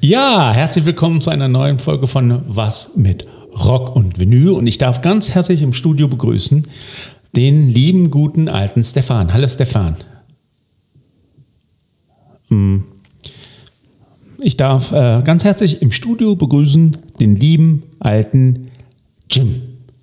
Ja, herzlich willkommen zu einer neuen Folge von Was mit Rock und Vinyl. Und ich darf ganz herzlich im Studio begrüßen den lieben, guten, alten Stefan. Hallo Stefan. Ich darf ganz herzlich im Studio begrüßen den lieben, alten Jim.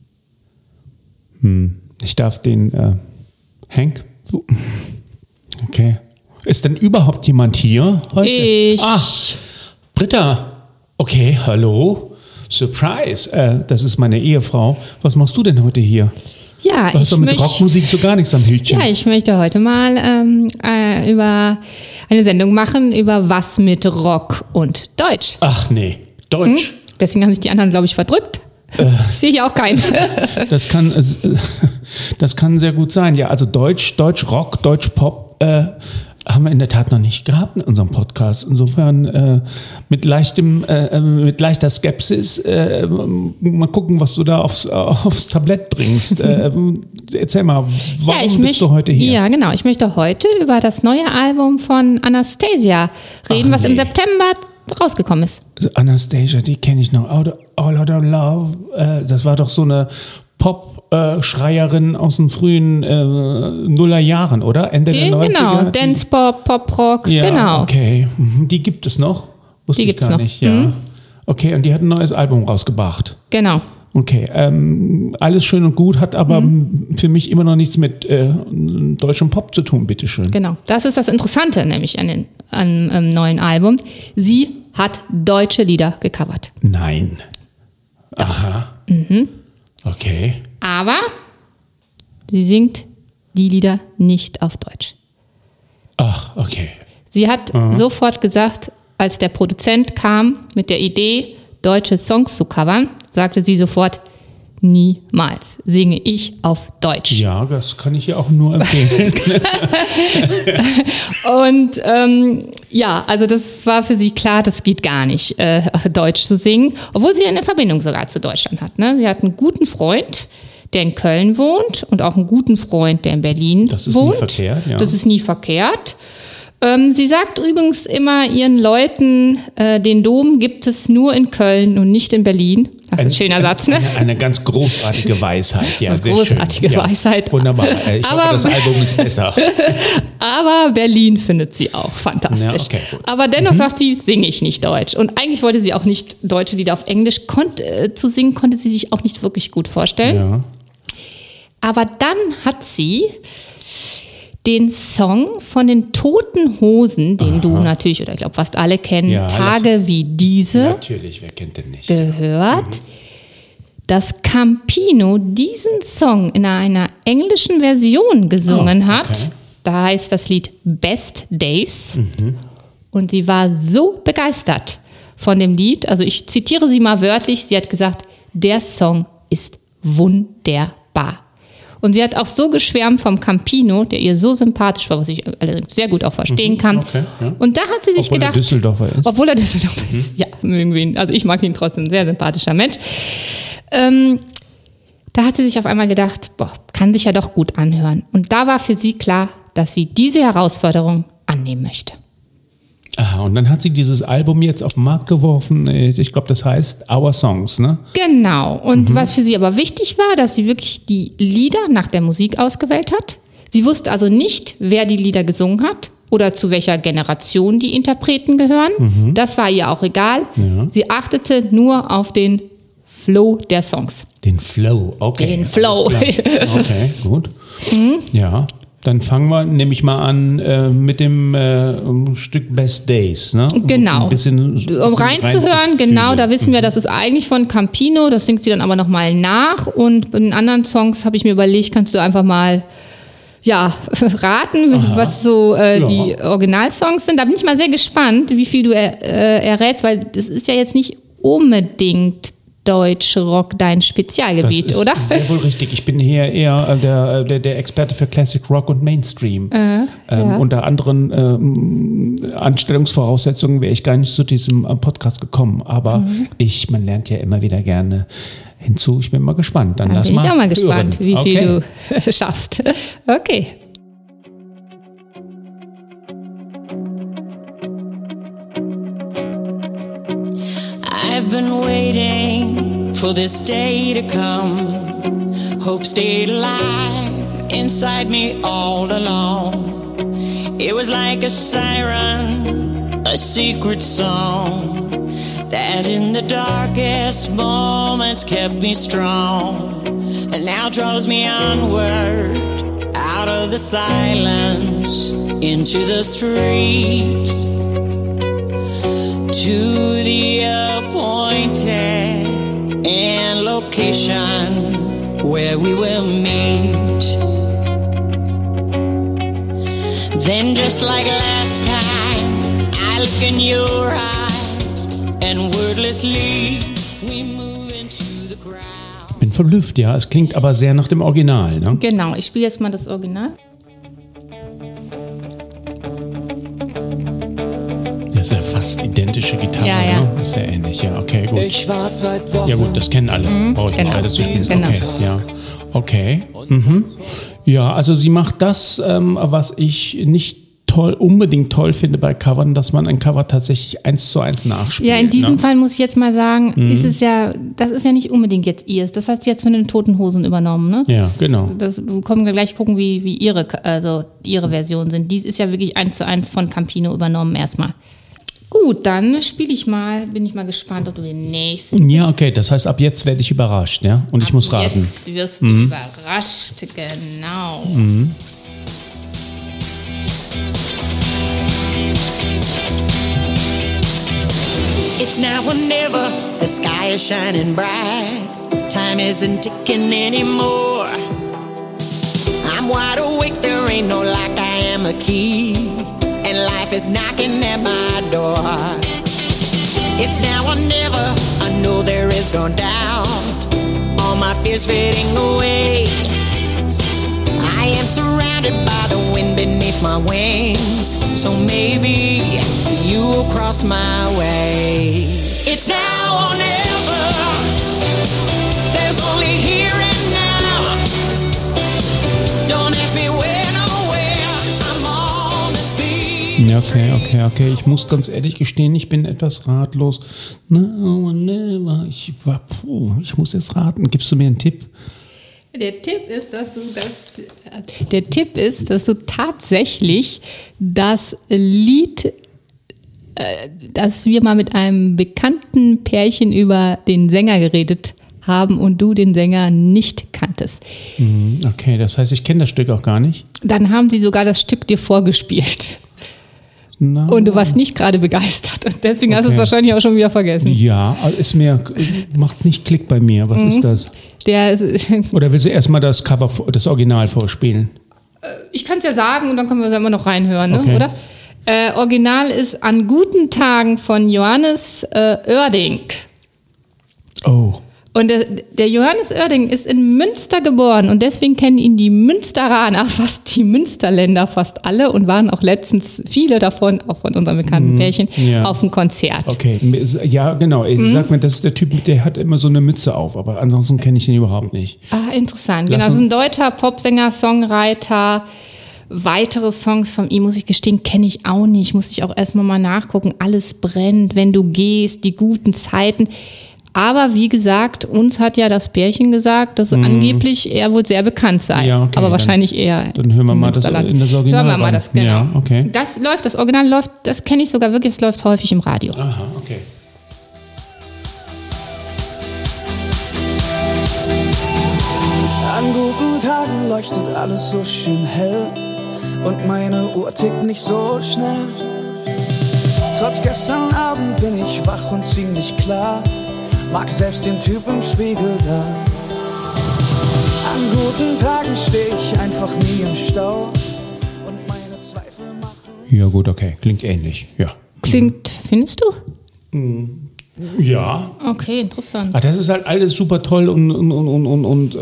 Ich darf den Hank. Okay. Ist denn überhaupt jemand hier heute? Ich. Britta. Okay, hallo. Surprise. Das ist meine Ehefrau. Was machst du denn heute hier? Ja, du hast doch mit Rockmusik so gar nichts am Hütchen. Ja, ich möchte heute mal über eine Sendung machen über was mit Rock und Deutsch. Ach nee, Deutsch. Deswegen haben sich die anderen, glaube ich, verdrückt. Ich sehe hier auch keinen. Das kann sehr gut sein. Ja, also Deutsch Rock, Deutsch Pop haben wir in der Tat noch nicht gehabt in unserem Podcast. Insofern mit leichter Skepsis mal gucken, was du da aufs Tablett bringst. Erzähl mal, warum bist du heute hier? Ja, genau. Ich möchte heute über das neue Album von Anastasia reden, was im September rausgekommen ist. Anastasia, die kenne ich noch. All Out of Love. Das war doch so eine Pop-Schreierin aus den frühen Nullerjahren, oder? Ende der 90er? Genau, Dance Pop, Pop Rock, ja, genau. Okay, die gibt es noch? Die gibt es noch. Nicht. Ja. Okay, und die hat ein neues Album rausgebracht. Genau. Okay, alles schön und gut, hat aber für mich immer noch nichts mit deutschem Pop zu tun, bitteschön. Genau, das ist das Interessante nämlich an neuen Album. Sie hat deutsche Lieder gecovert. Nein. Aha. Okay. Aber sie singt die Lieder nicht auf Deutsch. Ach, okay. Sie hat sofort gesagt, als der Produzent kam mit der Idee, deutsche Songs zu covern, sagte sie sofort, niemals singe ich auf Deutsch. Ja, das kann ich ihr auch nur empfehlen. Und also das war für sie klar, das geht gar nicht, Deutsch zu singen, obwohl sie eine Verbindung sogar zu Deutschland hat. Ne? Sie hat einen guten Freund, der in Köln wohnt und auch einen guten Freund, der in Berlin wohnt. Das ist nie verkehrt, ja. Das ist nie verkehrt. Sie sagt übrigens immer ihren Leuten, den Dom gibt es nur in Köln und nicht in Berlin. Das ist ein schöner Satz, ne? Eine ganz großartige Weisheit. Ja, sehr großartige schön. Weisheit. Ja, wunderbar. Ich hoffe, das Album ist besser. Aber Berlin findet sie auch fantastisch. Ja, okay, aber dennoch sagt sie, singe ich nicht Deutsch. Und eigentlich wollte sie auch nicht deutsche Lieder auf Englisch. Zu singen konnte sie sich auch nicht wirklich gut vorstellen. Ja. Aber dann hat sie den Song von den Toten Hosen, den du natürlich, oder ich glaube fast alle kennen, Tage wie diese. Natürlich, wer kennt den nicht? Gehört, dass Campino diesen Song in einer englischen Version gesungen hat. Da heißt das Lied Best Days. Und sie war so begeistert von dem Lied, also ich zitiere sie mal wörtlich, sie hat gesagt, der Song ist wunderbar. Und sie hat auch so geschwärmt vom Campino, der ihr so sympathisch war, was ich allerdings sehr gut auch verstehen kann. Okay, ja. Und da hat sie sich gedacht... Obwohl er Düsseldorfer ist. Ja, irgendwie. Also ich mag ihn trotzdem, ein sehr sympathischer Mensch. Da hat sie sich auf einmal gedacht, kann sich ja doch gut anhören. Und da war für sie klar, dass sie diese Herausforderung annehmen möchte. Aha, und dann hat sie dieses Album jetzt auf den Markt geworfen. Ich glaube, das heißt Our Songs, ne? Genau. Und was für sie aber wichtig war, dass sie wirklich die Lieder nach der Musik ausgewählt hat. Sie wusste also nicht, wer die Lieder gesungen hat oder zu welcher Generation die Interpreten gehören. Das war ihr auch egal. Ja. Sie achtete nur auf den Flow der Songs. Den Flow, okay. Den Flow. Okay, gut. Ja. Dann fangen wir nämlich mal an mit dem Stück Best Days, ne? Genau. Um reinzuhören, genau, da wissen wir, das ist eigentlich von Campino, das singt sie dann aber nochmal nach. Und bei den anderen Songs habe ich mir überlegt, kannst du einfach mal raten, was so die Originalsongs sind. Da bin ich mal sehr gespannt, wie viel du errätst, weil das ist ja jetzt nicht unbedingt Deutschrock dein Spezialgebiet, das ist oder? Sehr wohl richtig. Ich bin hier eher der Experte für Classic Rock und Mainstream. Unter anderen Anstellungsvoraussetzungen wäre ich gar nicht zu diesem Podcast gekommen. Aber man lernt ja immer wieder gerne hinzu. Ich bin mal gespannt. Dann lass bin mal ich auch mal gespannt, hören. wie viel du schaffst. Okay. I've been waiting for this day to come. Hope stayed alive inside me all along. It was like a siren, a secret song that in the darkest moments kept me strong, and now draws me onward out of the silence into the streets, to the appointed and location where we will meet. Then just like last time, I look in your eyes and wordlessly we move into the crowd. Bin verblüfft, ja. Es klingt aber sehr nach dem Original, ne? Genau, ich spiele jetzt mal das Original. Das ist ja fast identische Gitarre, Ja, ja. ne? Ist sehr ähnlich, ja. Okay, gut. Ich warte seit Wochen. Ja gut, das kennen alle. Brauche ich nicht weiter zu spielen. Genau. Okay, ja. Okay. Ja, also sie macht das, was ich nicht unbedingt toll finde bei Covern, dass man ein Cover tatsächlich 1:1 nachspielt. Ja, in diesem ne? Fall muss ich jetzt mal sagen, ist es ja, das ist ja nicht unbedingt jetzt ihrs. Das hat sie jetzt von den Toten Hosen übernommen, ne? Ja, genau. Wir können gleich gucken, wie ihre Versionen sind. Dies ist ja wirklich 1:1 von Campino übernommen erstmal. Gut, dann bin ich mal gespannt, ob du den nächsten. Ja, okay, das heißt, ab jetzt werde ich überrascht, ja? Und ich muss raten. Jetzt wirst du überrascht, genau. It's now or never, the sky is shining bright. Time isn't ticking anymore. I'm wide awake, there ain't no lock, I am a key. And life is knocking at my door. It's now or never, I know there is no doubt. All my fears fading away. I am surrounded by the wind beneath my wings. So maybe you will cross my way. It's now or never. There's only here and now. Don't ask me when or where. I'm on the speed. Ja, okay. Ich muss ganz ehrlich gestehen, ich bin etwas ratlos. Now or never. Ich muss jetzt raten. Gibst du mir einen Tipp? Der Tipp ist, dass du tatsächlich das Lied, dass wir mal mit einem bekannten Pärchen über den Sänger geredet haben und du den Sänger nicht kanntest. Okay, das heißt, ich kenne das Stück auch gar nicht. Dann haben sie sogar das Stück dir vorgespielt. No. Und du warst nicht gerade begeistert. Und deswegen hast du es wahrscheinlich auch schon wieder vergessen. Ja, macht nicht Klick bei mir. Was ist das? Oder will sie erstmal das Original vorspielen? Ich kann es ja sagen und dann können wir es ja immer noch reinhören, ne? Okay. Oder? Original ist An guten Tagen von Johannes Oerding. Oh. Und der Johannes Oerding ist in Münster geboren und deswegen kennen ihn die Münsteraner, fast die Münsterländer fast alle und waren auch letztens viele davon, auch von unserem bekannten Pärchen, auf dem Konzert. Okay, ja genau, sag mir, das ist der Typ, der hat immer so eine Mütze auf, aber ansonsten kenne ich ihn überhaupt nicht. Ah, interessant. Genau, das ist ein deutscher Popsänger, Songwriter. Weitere Songs von ihm, muss ich gestehen, kenne ich auch nicht. Muss ich auch erstmal mal nachgucken. Alles brennt, wenn du gehst, die guten Zeiten. Aber wie gesagt, uns hat ja das Pärchen gesagt, dass angeblich er wohl sehr bekannt sei. Ja, okay, aber wahrscheinlich eher. Dann hören wir mal das in das Original. Hören wir mal das, genau. Ja, okay. Das Original läuft, das kenne ich sogar wirklich, es läuft häufig im Radio. Aha, okay. An guten Tagen leuchtet alles so schön hell und meine Uhr tickt nicht so schnell. Trotz gestern Abend bin ich wach und ziemlich klar. Mag selbst den Typ im Spiegel da. An guten Tagen steh ich einfach nie im Stau und meine Zweifel machen. Ja gut, okay, klingt ähnlich, ja. Klingt, findest du? Ja. Okay, interessant. Das ist halt alles super toll und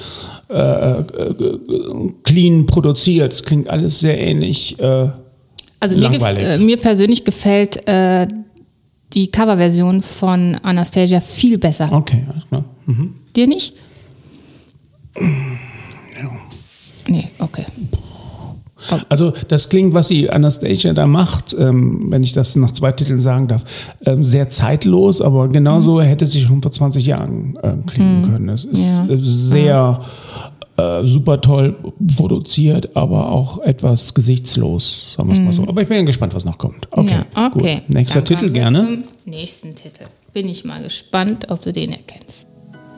clean produziert. Es klingt alles sehr ähnlich. Also langweilig. mir persönlich gefällt die Coverversion von Anastasia viel besser. Okay, alles klar. Dir nicht? Ja. Nee, okay. Also das klingt, was sie Anastacia da macht, wenn ich das nach 2 Titeln sagen darf, sehr zeitlos, aber genauso hätte sie schon vor 20 Jahren klingen können. Es ist sehr super toll produziert, aber auch etwas gesichtslos, sagen wir es mal so. Aber ich bin gespannt, was noch kommt. Okay, gut. Nächster Titel gerne. Zum nächsten Titel. Bin ich mal gespannt, ob du den erkennst.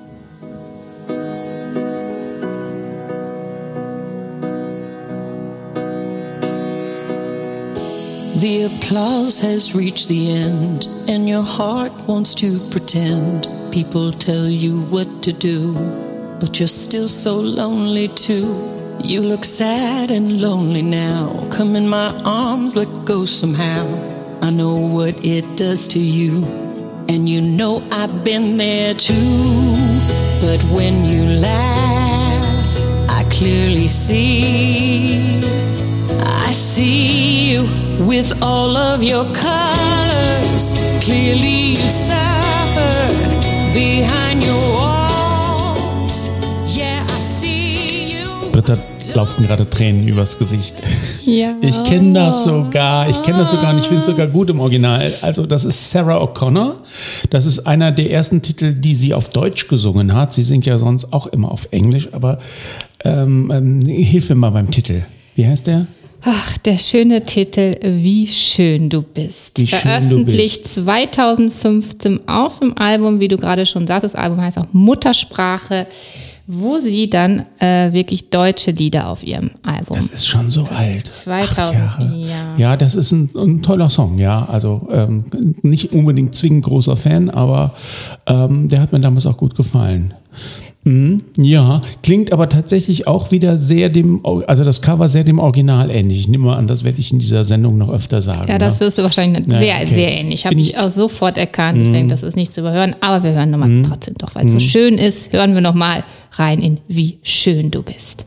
The applause has reached the end, and your heart wants to pretend. People tell you what to do, but you're still so lonely too. You look sad and lonely now. Come in my arms, let go somehow. I know what it does to you, and you know I've been there too. But when you laugh, I clearly see. I see you with all of your colors. Clearly you suffered behind your walls. Yeah, I see you. Britta laufen gerade Tränen übers Gesicht. Ja. Ich kenne das sogar und ich finde es sogar gut im Original. Also das ist Sarah O'Connor. Das ist einer der ersten Titel, die sie auf Deutsch gesungen hat. Sie singt ja sonst auch immer auf Englisch, aber hilf mir mal beim Titel. Wie heißt der? Ach, der schöne Titel, Wie schön du bist. Wie schön Veröffentlicht du bist. 2015 auf dem Album, wie du gerade schon sagst. Das Album heißt auch Muttersprache, wo sie dann wirklich deutsche Lieder auf ihrem Album. Das ist schon so alt. 2000, ja, das ist ein toller Song, ja. Also nicht unbedingt zwingend großer Fan, aber der hat mir damals auch gut gefallen. Ja, klingt aber tatsächlich auch wieder sehr also das Cover sehr dem Original ähnlich. Ich nehme mal an, das werde ich in dieser Sendung noch öfter sagen. Ja, das wirst du wahrscheinlich sehr ähnlich. Habe ich auch sofort erkannt. Ich denke, das ist nicht zu überhören, aber wir hören nochmal trotzdem doch, weil es so schön ist, hören wir nochmal rein in Wie schön du bist.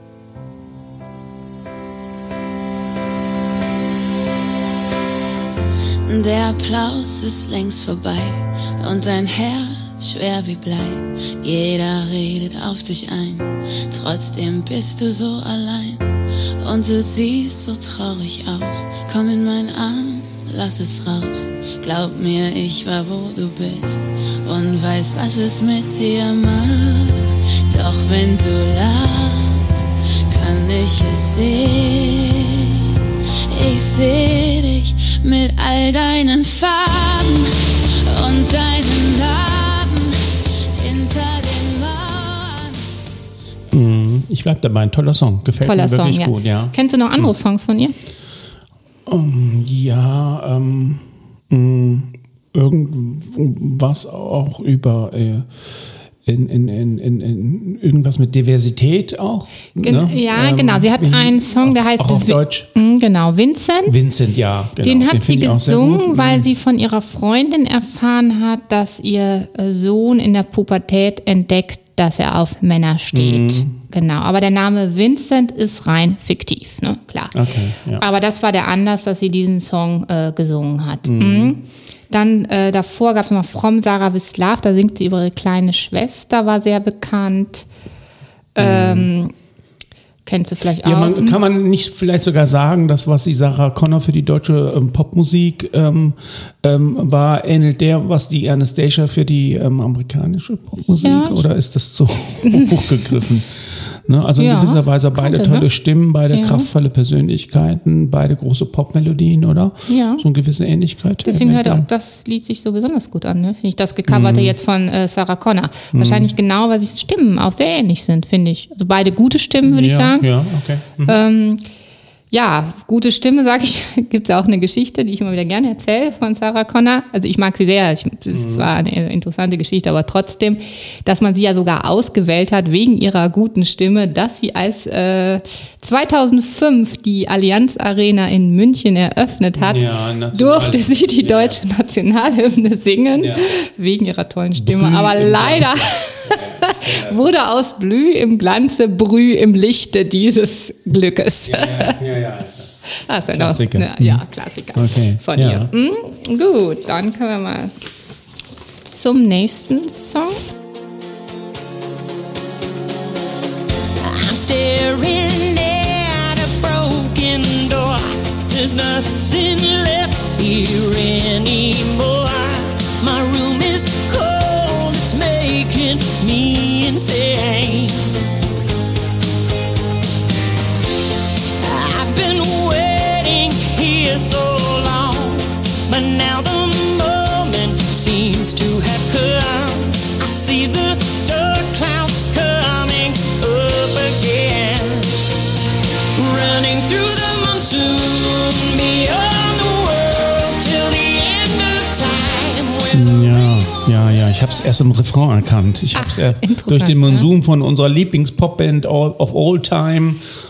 Der Applaus ist längst vorbei und dein Herz schwer wie Blei. Jeder redet auf dich ein, trotzdem bist du so allein. Und du siehst so traurig aus, komm in meinen Arm, lass es raus. Glaub mir, ich war wo du bist und weiß, was es mit dir macht. Doch wenn du lachst, kann ich es sehen. Ich seh dich mit all deinen Farben und deinen Narben hinter den Mauern. Ich bleib dabei, ein toller Song. Gefällt mir wirklich gut, ja. Kennst du noch andere Songs von ihr? Ja, irgendwas auch über in irgendwas mit Diversität auch. Ne? Ja, genau. Sie hat einen Song, der heißt auf Deutsch. Genau, Vincent. Vincent, ja. Genau. Den hat sie gesungen, weil sie von ihrer Freundin erfahren hat, dass ihr Sohn in der Pubertät entdeckt, dass er auf Männer steht. Genau, aber der Name Vincent ist rein fiktiv, ne? Klar. Okay, ja. Aber das war der Anlass, dass sie diesen Song gesungen hat. Dann davor gab es noch From Sarah with Love, da singt sie über ihre kleine Schwester, war sehr bekannt. Kennst du vielleicht auch? Ja, kann man nicht vielleicht sogar sagen, dass was die Sarah Connor für die deutsche Popmusik war, ähnelt der, was die Anastacia für die amerikanische Popmusik? Ja, oder ist das zu hochgegriffen? Ne? Also in gewisser Weise beide tolle Stimmen, beide kraftvolle Persönlichkeiten, beide große Popmelodien, oder? Ja. So eine gewisse Ähnlichkeit. Deswegen hört auch das Lied sich so besonders gut an, ne? Finde ich, das gecoverte jetzt von Sarah Connor. Wahrscheinlich genau, weil die Stimmen auch sehr ähnlich sind, finde ich. Also beide gute Stimmen, würde ich sagen. Ja, okay. Ja, gute Stimme, sage ich, gibt es auch eine Geschichte, die ich immer wieder gerne erzähle von Sarah Connor. Also ich mag sie sehr, es war eine interessante Geschichte, aber trotzdem, dass man sie ja sogar ausgewählt hat wegen ihrer guten Stimme, dass sie als 2005 die Allianz Arena in München eröffnet hat, durfte sie die deutsche Nationalhymne singen, wegen ihrer tollen Stimme. Aber leider wurde aus Blü im Glanze Brü im Lichte dieses Glückes. Das ist Klassiker. Klassiker okay. von ihr. Gut, dann können wir mal zum nächsten Song. I'm staring at a broken There's nothing left here anymore. My room is cold, it's making me insane. I've been waiting here so long, but now the moment seems to have come. I see the dark clouds coming up again, running through the monsoon, beyond the world till the end of time. Ja, ich habe es erst im Refrain erkannt. Ich habe es durch den Monsun von unserer Lieblingspopband of all time,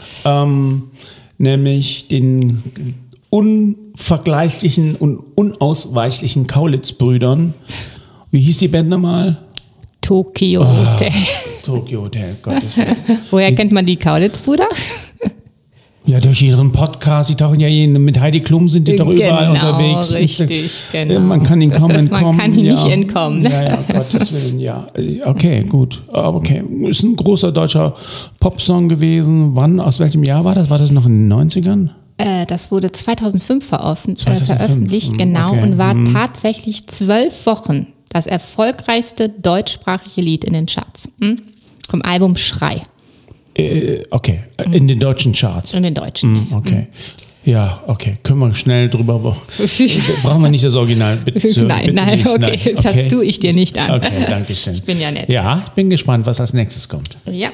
nämlich den unvergleichlichen und unausweichlichen Kaulitz-Brüdern. Wie hieß die Band nochmal? Tokyo Hotel. Tokyo Hotel, Gottes Willen. Woher kennt man die Kaulitz-Brüder? Ja, durch ihren Podcast, die tauchen ja mit Heidi Klum sind die doch überall unterwegs. Richtig, genau. Man kann ihnen kaum entkommen. Man kann ihnen nicht entkommen. Ja, Gottes Willen, ja. Okay, gut. Okay, ist ein großer deutscher Popsong gewesen. Wann, aus welchem Jahr war das? War das noch in den 90ern? Das wurde 2005 veröffentlicht, genau, okay. Und war tatsächlich 12 Wochen das erfolgreichste deutschsprachige Lied in den Charts. Vom Album Schrei. Okay, in den deutschen Charts. In den deutschen. Okay. Ja, okay. Können wir schnell drüber. Brauchen wir nicht das Original, bitte. Nein, nicht. Okay. Nein. Das tue ich dir nicht an. Okay, danke schön. Ich bin ja nett. Ja, ich bin gespannt, was als nächstes kommt. Ja.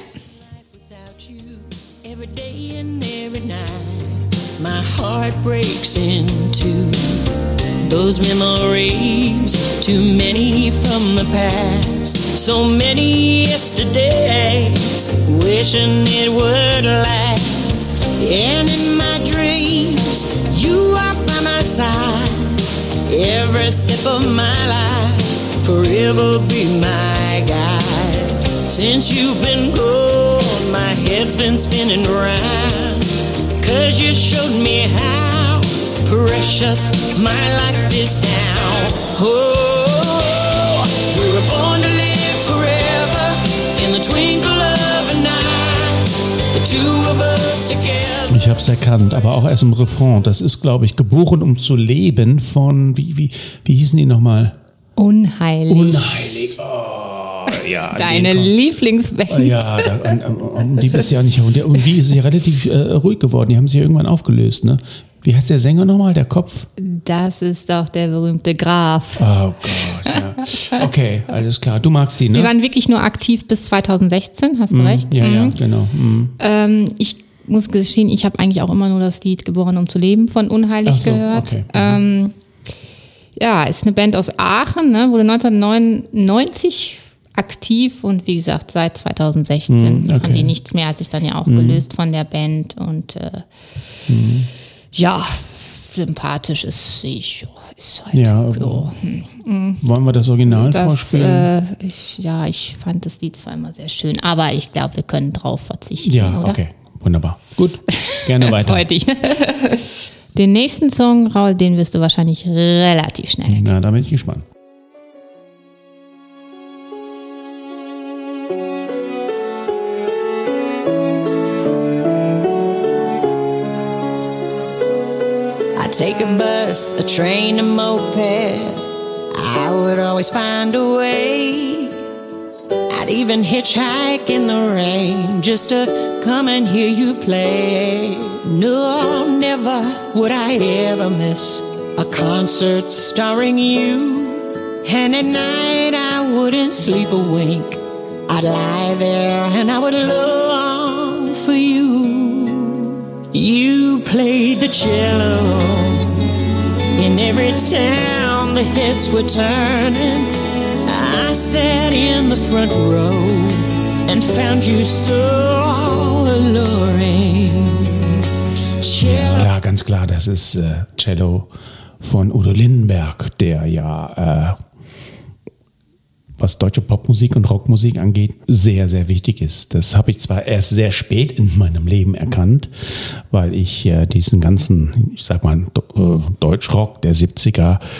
My heart breaks in two. Those memories, too many from the past. So many yesterdays, wishing it would last. And in my dreams, you are by my side. Every step of my life, forever be my guide. Since you've been gone, my head's been spinning round. 'Cause you showed me how precious my life is now. Oh, we were born to live forever in the twinkle of an eye. The two of us together. Ich habe es erkannt, aber auch erst im Refrain. Das ist, glaube ich, Geboren um zu leben von, wie hießen die nochmal? Unheilig. Unheilig, oh. Ja, deine Lieblingsband. Ja, die bist ja nicht. Und die ist ja relativ ruhig geworden. Die haben sich ja irgendwann aufgelöst, ne? Wie heißt der Sänger nochmal, der Kopf? Das ist doch der berühmte Graf. Oh Gott, ja. Okay, alles klar. Du magst die, ne? Die waren wirklich nur aktiv bis 2016, hast du recht? Ja, genau. Ich muss gestehen, ich habe eigentlich auch immer nur das Lied Geboren um zu leben von Unheilig gehört. Okay. Ja, ist eine Band aus Aachen, ne? Wurde 1999 aktiv und wie gesagt seit 2016 haben die nichts mehr, hat sich dann ja auch gelöst von der Band und ja, sympathisch ist ich. Ist halt ja, so. Wollen wir das Original vorspielen? Ich fand das Lied zwar immer sehr schön, aber ich glaube, wir können drauf verzichten, ja, oder? Okay, wunderbar. Gut, gerne weiter. Freut dich, ne? Den nächsten Song, Raul, den wirst du wahrscheinlich relativ schnell erkennen. Na, da bin ich gespannt. Take a bus, a train, a moped, I would always find a way. I'd even hitchhike in the rain just to come and hear you play. No, never would I ever miss a concert starring you. And at night I wouldn't sleep a wink. I'd lie there and I would long for you. You played the cello in every town, the hits were turning. I sat in the front row and found you so alluring. Cello. Ja, ganz klar, das ist Cello von Udo Lindenberg, der ja, was deutsche Popmusik und Rockmusik angeht, sehr, sehr wichtig ist. Das habe ich zwar erst sehr spät in meinem Leben erkannt, weil ich diesen ganzen, ich sag mal, Deutschrock der 70er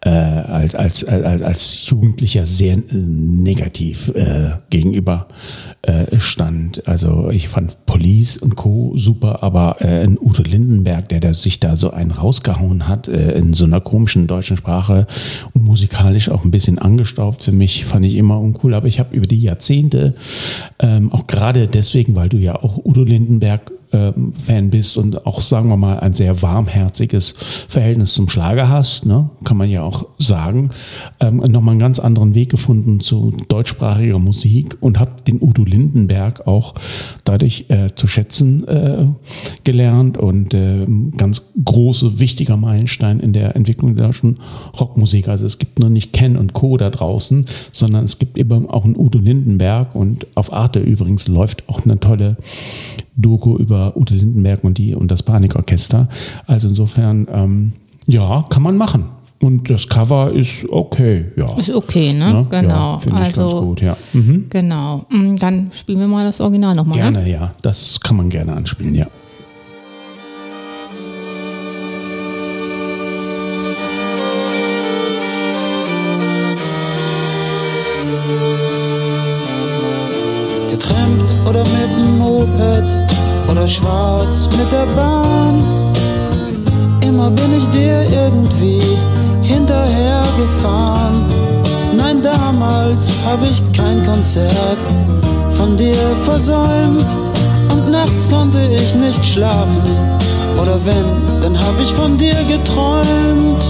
als Jugendlicher sehr negativ gegenüber stand. Also ich fand Police und Co. super, aber ein Udo Lindenberg, der sich da so einen rausgehauen hat, in so einer komischen deutschen Sprache und musikalisch auch ein bisschen angestaubt für mich, fand ich immer uncool. Aber ich habe über die Jahrzehnte, auch gerade deswegen, weil du ja auch Udo Lindenberg Fan bist und auch, sagen wir mal, ein sehr warmherziges Verhältnis zum Schlager hast, ne? Kann man ja auch sagen, nochmal einen ganz anderen Weg gefunden zu deutschsprachiger Musik und habe den Udo Lindenberg auch dadurch zu schätzen gelernt und ganz große, wichtiger Meilenstein in der Entwicklung der deutschen Rockmusik. Also es gibt nur nicht Ken und Co. da draußen, sondern es gibt eben auch einen Udo Lindenberg und auf Arte übrigens läuft auch eine tolle Doku über Udo Lindenberg und das Panikorchester. Also insofern, ja, kann man machen. Und das Cover ist okay, ja. Ist okay, ne? Ja, genau. Ja, finde ich ganz gut, ja. Mhm. Genau. Dann spielen wir mal das Original nochmal. Gerne, ne? Ja. Das kann man gerne anspielen, ja. Getrennt oder mit dem Moped oder schwarz mit der Bahn. Immer bin ich dir irgendwie hinterhergefahren. Nein, damals habe ich kein Konzert von dir versäumt. Und nachts konnte ich nicht schlafen. Oder wenn, dann habe ich von dir geträumt.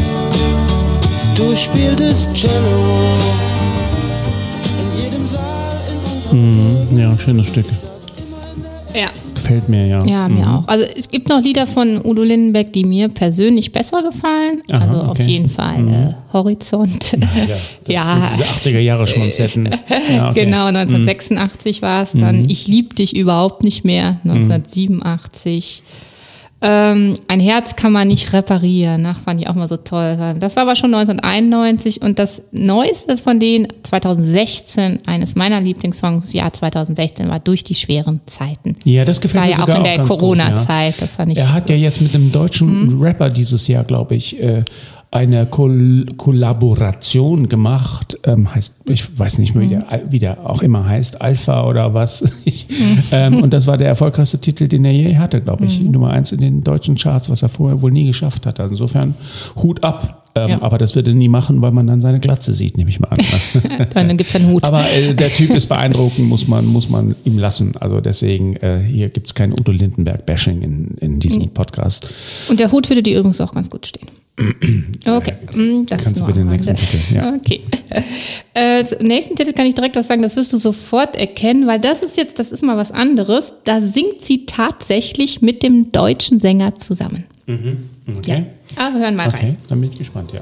Du spieltest Cello in jedem Saal in unserem Ja, schönes Stück. Ja. Gefällt mir, ja. Ja, mir auch. Also es gibt noch Lieder von Udo Lindenberg, die mir persönlich besser gefallen. Aha, also okay. auf jeden Fall Horizont. Ja, diese 80er-Jahre-Schmonzetten. Ja, okay. Genau, 1986 war es dann. Ich lieb dich überhaupt nicht mehr, 1987. Ein Herz kann man nicht reparieren. Ach, fand ich auch mal so toll. Das war aber schon 1991 und das Neueste von denen, 2016, eines meiner Lieblingssongs, Jahr 2016, war Durch die schweren Zeiten. Ja, das gefällt mir sogar. sogar War ja auch in der Corona-Zeit. Ja. Das fand ich. Er hat ja jetzt mit einem deutschen Rapper dieses Jahr, glaube ich, eine Kollaboration gemacht, heißt, ich weiß nicht mehr, wie der auch immer heißt, Alpha oder was. Und das war der erfolgreichste Titel, den er je hatte, glaube ich. Nummer 1 in den deutschen Charts, was er vorher wohl nie geschafft hat. Also insofern Hut ab. Aber das wird er nie machen, weil man dann seine Glatze sieht, nehme ich mal an. Dann gibt es einen Hut. Aber der Typ ist beeindruckend, muss man ihm lassen. Also deswegen, hier gibt es kein Udo Lindenberg-Bashing in diesem Podcast. Und der Hut würde dir übrigens auch ganz gut stehen. Okay, das kannst ist du bitte den nächsten Titel. Ja. Okay. Zum nächsten Titel kann ich direkt was sagen, das wirst du sofort erkennen, weil das ist mal was anderes. Da singt sie tatsächlich mit dem deutschen Sänger zusammen. Okay. Ja. Aber hören mal rein. Okay, dann bin ich gespannt, ja.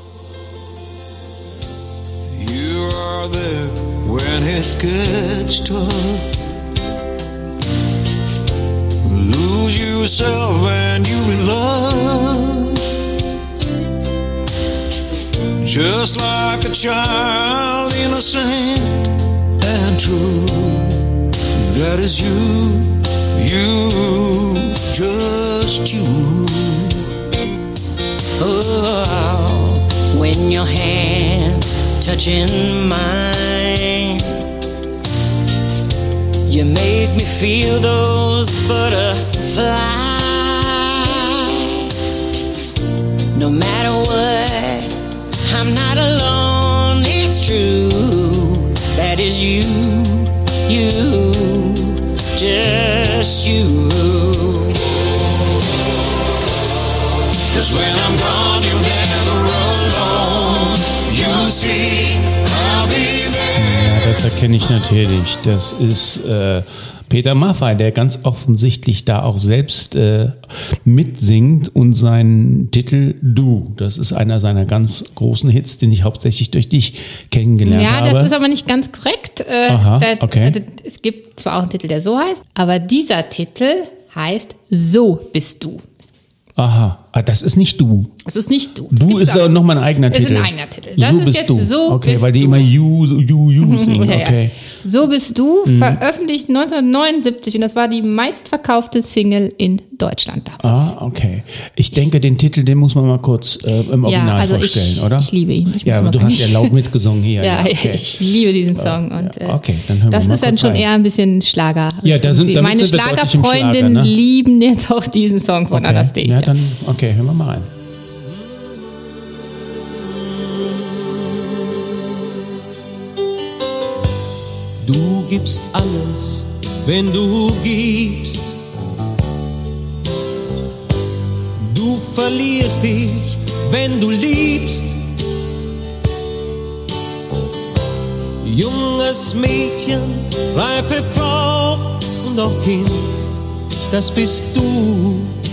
You are there when it gets tough. Lose yourself and you in love. Just like a child, innocent and true. That is you, just you. Oh, when your hands touching mine, you make me feel those butterflies. No matter what, I'm not alone, it's true. That is you, just you. 'Cause when I'm gone, you're never alone. You see, I'll be there. Ja, das erkenne ich natürlich. Das ist Peter Maffay, der ganz offensichtlich da auch selbst mitsingt und seinen Titel Du. Das ist einer seiner ganz großen Hits, den ich hauptsächlich durch dich kennengelernt habe. Ja, das ist aber nicht ganz korrekt. Aha, okay. Es gibt zwar auch einen Titel, der so heißt, aber dieser Titel heißt So bist du. Aha, das ist nicht Du. Es ist nicht Du. Du ist auch nochmal ein eigener Titel. Ist ein eigener Titel. Das So ist bist jetzt du. So okay, bist weil die du. immer You singen. Ja, Okay. So bist du, veröffentlicht 1979 und das war die meistverkaufte Single in Deutschland damals. Okay. Ich denke, den Titel, den muss man mal kurz im Original vorstellen, oder? Ich liebe ihn. Aber du hast ja laut mitgesungen hier. Ja, okay. Ich liebe diesen Song. Und, okay, dann hören das wir mal ist dann schon eher ein bisschen Schlager. Ja, meine Schlagerfreundinnen lieben jetzt auch diesen Song von Anastasia. Ja, dann, okay, hören wir mal rein. Du gibst alles, wenn du gibst. Du verlierst dich, wenn du liebst. Junges Mädchen, reife Frau und auch Kind, das bist du,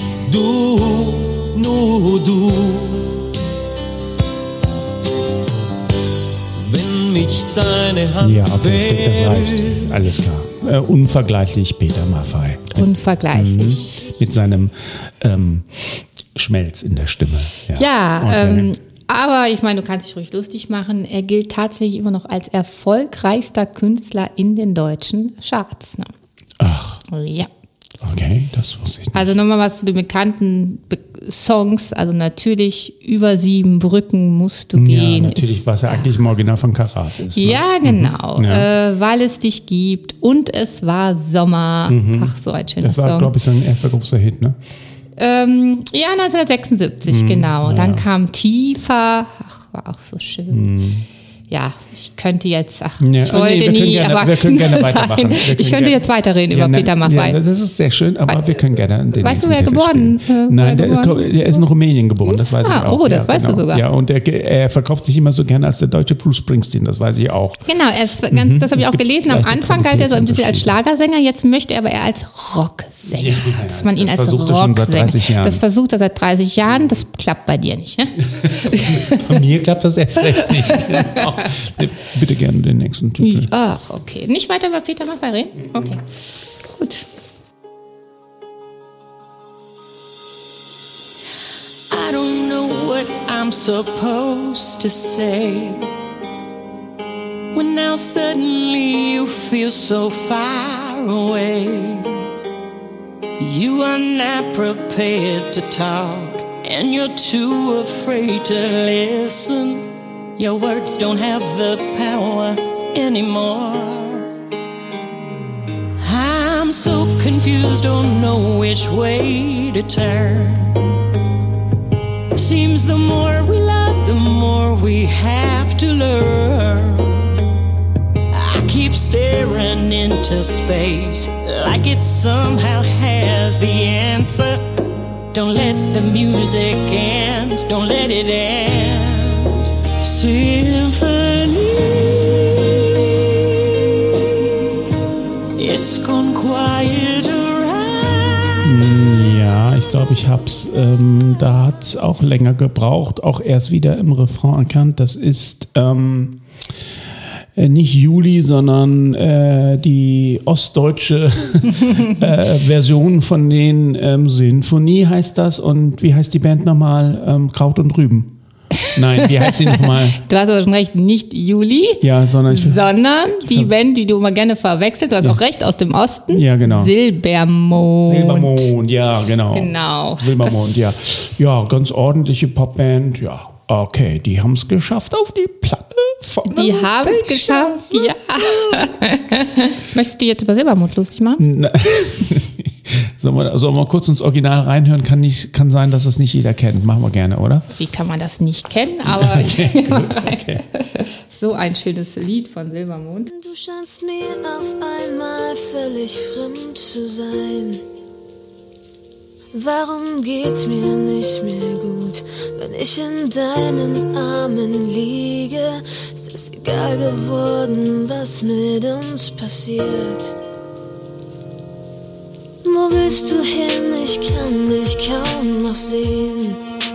nur du. Wenn mich deine Hand ja, okay, ich denke, das reicht. Alles klar. Unvergleichlich Peter Maffay. Unvergleichlich. Mit seinem Schmelz in der Stimme. Aber ich meine, du kannst dich ruhig lustig machen. Er gilt tatsächlich immer noch als erfolgreichster Künstler in den deutschen Charts. Ne? Ach. Ja. Okay, das wusste ich nicht. Also nochmal was zu den bekannten Songs. Also natürlich über 7 Brücken musst du gehen. Ja, natürlich, was ja eigentlich im Original von Karat ist. Ne? Ja, genau. Weil es dich gibt und es war Sommer. Ach, so ein schöner Song. Das war, glaube ich, sein erster großer Hit, ne? Ja, 1976, genau. Dann kam Tiefer. Ach, war auch so schön. Ja, ich könnte jetzt, ich wollte nie erwachsen sein. Ich könnte jetzt weiterreden über Peter Maffay. Ja, das ist sehr schön, aber wir können gerne den Weißt du, wer geboren ist? Nein, der ist in Rumänien geboren, das weiß ich auch. Oh, das weißt du sogar. Ja, und er verkauft sich immer so gerne als der deutsche Bruce Springsteen, das weiß ich auch. Genau, das habe ich auch gelesen. Am Anfang galt er so ein bisschen als Schlagersänger, jetzt möchte er aber eher als Rocksänger, dass man ihn als Rocksänger. Das versucht er seit 30 Jahren, das klappt bei dir nicht, ne? Bei mir klappt das erst recht nicht. Bitte gerne den nächsten Titel. Ach, okay. Nicht weiter über Peter Maffay reden? Okay. Gut. I don't know what I'm supposed to say when now suddenly you feel so far away. You are not prepared to talk and you're too afraid to listen. Your words don't have the power anymore. I'm so confused, don't know which way to turn. Seems the more we love, the more we have to learn. I keep staring into space like it somehow has the answer. Don't let the music end, don't let it end. Symphony, it's gone quiet around. Ja, ich glaube, ich hab's. Da hat es auch länger gebraucht, auch erst wieder im Refrain erkannt. Das ist nicht Juli, sondern die ostdeutsche Version von den Sinfonie heißt das. Und wie heißt die Band nochmal? Kraut und Rüben. Nein, wie heißt sie nochmal? Du hast aber schon recht, nicht Juli, sondern die Band, die du immer gerne verwechselst. Du hast auch recht, aus dem Osten. Ja, genau. Silbermond. Silbermond, ja, genau. Genau. Silbermond, ja. Ja, ganz ordentliche Popband, ja. Okay, die haben es geschafft auf die Platte. Die haben es geschafft, ja. Möchtest du jetzt über Silbermond lustig machen? Sollen wir mal kurz ins Original reinhören? Kann sein, dass das nicht jeder kennt. Machen wir gerne, oder? Wie kann man das nicht kennen? Aber okay. So ein schönes Lied von Silbermond. Du scheinst mir auf einmal völlig fremd zu sein. Warum geht's mir nicht mehr gut, wenn ich in deinen Armen liege? Ist es egal geworden, was mit uns passiert? Wo willst du hin? Ich kann dich kaum noch sehen.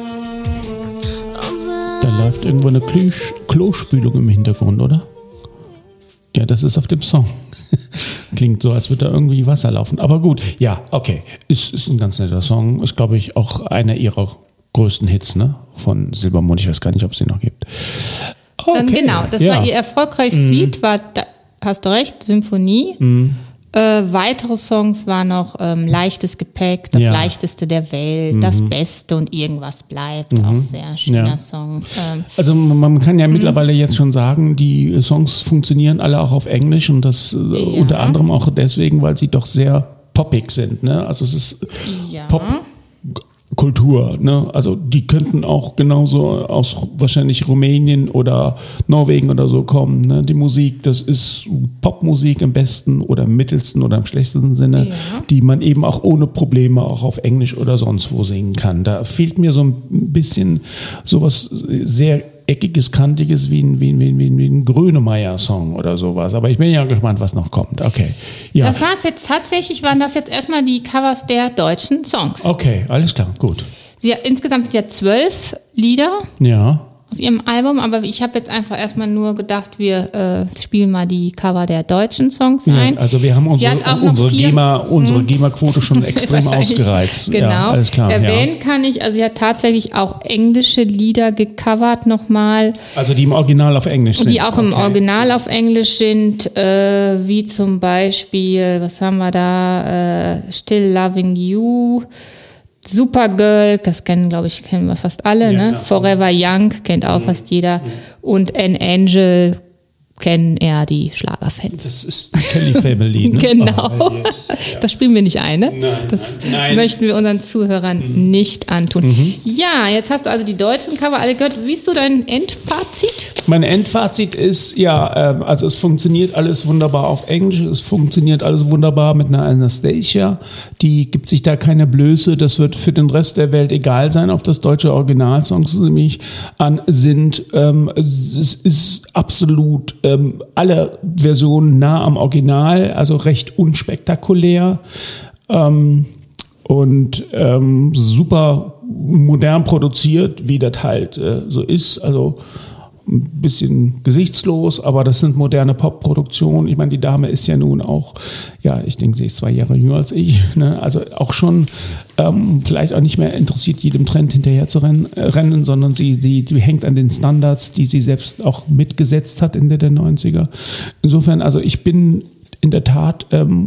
Da läuft irgendwo eine Klospülung im Hintergrund, oder? Ja, das ist auf dem Song. Klingt so, als würde da irgendwie Wasser laufen. Aber gut, ja, okay. Ist ein ganz netter Song. Ist, glaube ich, auch einer ihrer größten Hits, ne? Von Silbermond. Ich weiß gar nicht, ob es den noch gibt. Okay. Genau, das war ihr erfolgreichstes Lied, war hast du recht, Symphonie. Weitere Songs waren noch Leichtes Gepäck, das Leichteste der Welt, Das Beste und Irgendwas bleibt. Auch sehr schöner Song. Also man kann ja mittlerweile jetzt schon sagen, die Songs funktionieren alle auch auf Englisch und das unter anderem auch deswegen, weil sie doch sehr poppig sind. Ne? Also es ist Popkultur. Ne? Also die könnten auch genauso aus wahrscheinlich Rumänien oder Norwegen oder so kommen. Ne? Die Musik, das ist Popmusik im besten oder im mittelsten oder im schlechtesten Sinne, die man eben auch ohne Probleme auch auf Englisch oder sonst wo singen kann. Da fehlt mir so ein bisschen sowas sehr Eckiges, Kantiges wie ein Grönemeyer-Song oder sowas. Aber ich bin ja gespannt, was noch kommt. Okay. Ja. Das war's jetzt tatsächlich, waren das jetzt erstmal die Covers der deutschen Songs. Okay, alles klar, gut. Insgesamt sind ja 12 Lieder. Ja. Auf ihrem Album, aber ich habe jetzt einfach erstmal nur gedacht, wir spielen mal die Cover der deutschen Songs ein. Also wir haben unsere GEMA-Quote schon extrem ausgereizt. Genau. Ja, alles klar. Erwähnen kann ich, also sie hat tatsächlich auch englische Lieder gecovert nochmal. Also die im Original auf Englisch sind. Die auch im Original auf Englisch sind, wie zum Beispiel, was haben wir da, Still Loving You, Supergirl, das kennen wir fast alle, ne? Forever Young kennt auch fast jeder. Und An Angel kennen eher die Schlagerfans. Das ist die Kelly Family, ne? Genau. Oh, yes. Das spielen wir nicht ein, ne? Das möchten wir unseren Zuhörern nicht antun. Ja, jetzt hast du also die deutschen Cover alle gehört. Wie ist so dein Endfazit? Mein Endfazit ist, also es funktioniert alles wunderbar auf Englisch, es funktioniert alles wunderbar mit einer Anastasia, die gibt sich da keine Blöße, das wird für den Rest der Welt egal sein, ob das deutsche Originalsongs nämlich sind. Es ist absolut alle Versionen nah am Original, also recht unspektakulär und super modern produziert, wie das halt so ist, also ein bisschen gesichtslos, aber das sind moderne Pop-Produktionen. Ich meine, die Dame ist ja nun auch, ich denke, sie ist 2 Jahre jünger als ich, ne? Also auch schon vielleicht auch nicht mehr interessiert, jedem Trend hinterher zu rennen, sondern sie hängt an den Standards, die sie selbst auch mitgesetzt hat Ende der 90er. Insofern, also ich bin in der Tat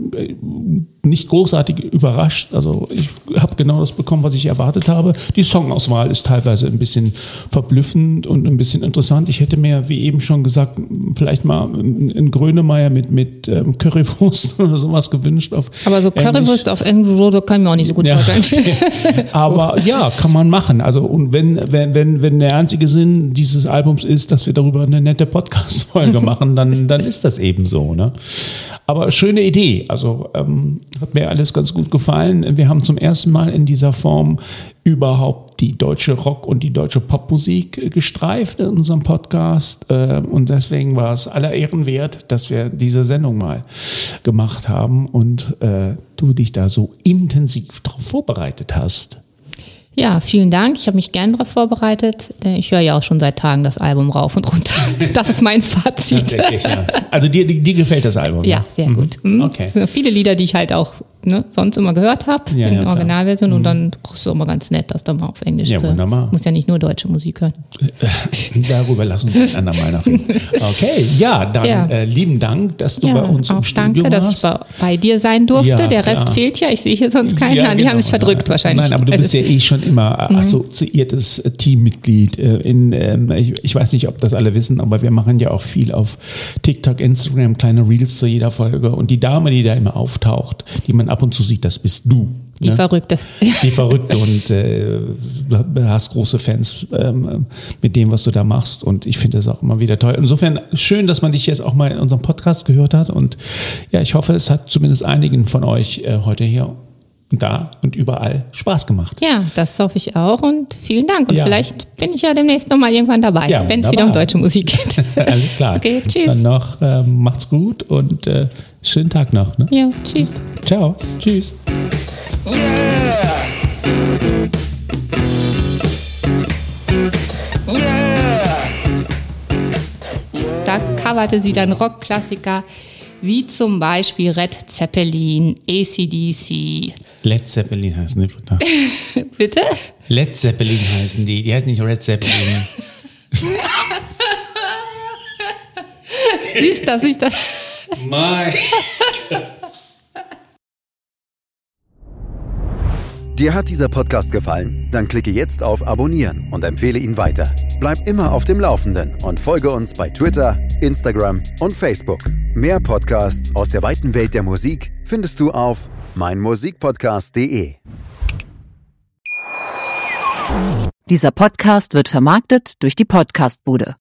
nicht großartig überrascht. Also ich habe genau das bekommen, was ich erwartet habe. Die Songauswahl ist teilweise ein bisschen verblüffend und ein bisschen interessant. Ich hätte mir, wie eben schon gesagt, vielleicht mal einen Grönemeyer mit Currywurst oder sowas gewünscht. Aber so Currywurst auf irgendwo, da kann ich mir auch nicht so gut vorstellen. Aber ja, kann man machen. Also und wenn der einzige Sinn dieses Albums ist, dass wir darüber eine nette Podcast-Folge machen, dann ist das eben so, ne? Aber schöne Idee. Also hat mir alles ganz gut gefallen. Wir haben zum ersten Mal in dieser Form überhaupt die deutsche Rock- und die deutsche Popmusik gestreift in unserem Podcast. Und deswegen war es aller Ehren wert, dass wir diese Sendung mal gemacht haben und du dich da so intensiv drauf vorbereitet hast. Ja, vielen Dank. Ich habe mich gern darauf vorbereitet. Ich höre ja auch schon seit Tagen das Album rauf und runter. Das ist mein Fazit. Tatsächlich, ja. Also dir gefällt das Album? Ja, sehr gut. Okay. Es sind viele Lieder, die ich halt auch sonst immer gehört habe, in der Originalversion. Und dann ist es immer ganz nett, das dann mal auf Englisch zu hören. Wunderbar. Muss ja nicht nur deutsche Musik hören. Darüber lass uns ein andermal nachreden. Okay, dann lieben Dank, dass du bei uns im Studio warst. Danke, dass ich bei dir sein durfte. Ja, der Rest fehlt ja. Ich sehe hier sonst keinen. Ja, die haben sich verdrückt wahrscheinlich. Nein, aber du bist ja schon immer assoziiertes Teammitglied. Ich weiß nicht, ob das alle wissen, aber wir machen ja auch viel auf TikTok, Instagram, kleine Reels zu jeder Folge. Und die Dame, die da immer auftaucht, die man ab und zu sieht, das bist du. Die Verrückte. Die Verrückte und du hast große Fans mit dem, was du da machst und ich finde das auch immer wieder toll. Insofern schön, dass man dich jetzt auch mal in unserem Podcast gehört hat und ja, ich hoffe, es hat zumindest einigen von euch heute hier da und überall Spaß gemacht. Ja, das hoffe ich auch und vielen Dank und vielleicht bin ich ja demnächst nochmal irgendwann dabei, wenn es wieder um deutsche Musik geht. Alles klar. Okay, tschüss. Dann noch macht's gut und schönen Tag noch. Ne? Ja, tschüss. Ciao, tschüss. Da coverte sie dann Rockklassiker wie zum Beispiel Red Zeppelin, AC/DC. Led Zeppelin heißen die. Bitte? Led Zeppelin heißen die. Die heißen nicht Red Zeppelin. Siehst, dass ich das... Mein. Dir hat dieser Podcast gefallen? Dann klicke jetzt auf Abonnieren und empfehle ihn weiter. Bleib immer auf dem Laufenden und folge uns bei Twitter, Instagram und Facebook. Mehr Podcasts aus der weiten Welt der Musik findest du auf meinmusikpodcast.de. Dieser Podcast wird vermarktet durch die Podcastbude.